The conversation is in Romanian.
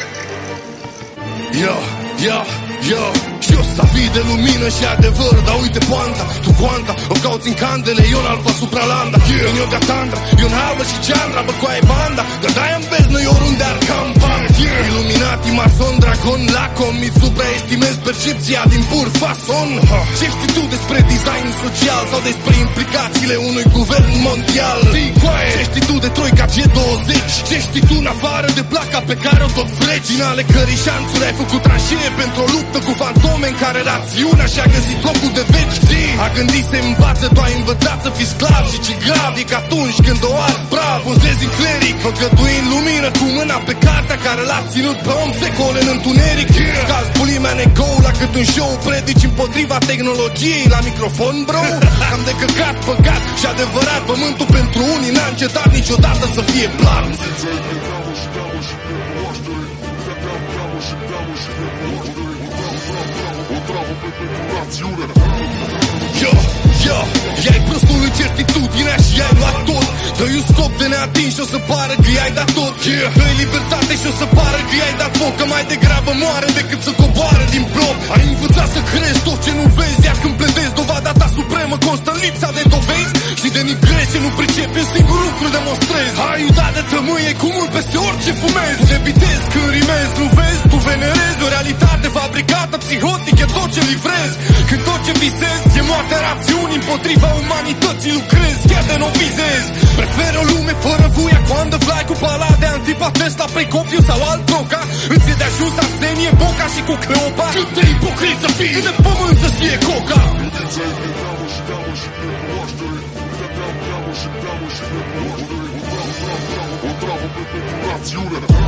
Yo, și o să fii de lumină și adevăr, dar uite poanta, tu coanta, o cauți în candele, eu în alfa supralanda, în yoga tandra, eu în halbă și geandra, bă cu ai banda, că dai în beznă, eu oriunde ar campa. Illuminati, mason, dragon, lacom, supraestimezi percepția din pur fason. Ce știi tu despre design social sau despre implicațiile unui guvern mondial? Ce știi tu de Troica G20? Ce știi tu în afară de placa pe care o tot freci? Din ale cărei șanțuri ai făcut tranșee pentru o luptă cu fantome în care rațiunea și-a găsit locul de veci. A gândit se învață, tu ai învățat să fii sclav și ce grav e că atunci când o arzi brav pozezi în cleric, făcătuind lumină cu mâna pe cartea care l-a ținut pe om secole în întuneric. Scazi bulimea nego la cât un show, predici împotriva tehnologiei la microfon, bro. Am de căcat, păcat și adevărat, pământul pentru unii n-a încetat niciodată să fie plat. Yo, i-ai prostul în certitudinea și i-ai luat tot. Dă-i un scop de neatins și o să pară că i-ai dat tot. Dă-i libertate și o să pară că i-ai dat foc, că mai degrabă moare decât să coboare din bloc. Ai învățat să crezi tot ce nu vezi, iar când pledezi dovada ta supremă constă în lipsa de dovezi. Și de nigrezi ce nu pricepi, un singur lucru demonstrezi. Ai udat de tămâie cu mult peste orice fumezi. Debitezi când rimezi, nu vezi, tu venerezi o realitate fabricată, psihotică, tot ce livrezi. Când tot ce visezi e moartea rațiunii, împotriva umanității lucrezi, chiar de nu vizezi. Prefer o lume fără vuia coandă fly cu pala de Antipa, Tesla, Precopiu sau alt broca. Îți e de ajuns Arsenie, Boca și cu Cleopa. Cât de ipocrit să fii, de pământ să fie coca. O travă pentru rațiune.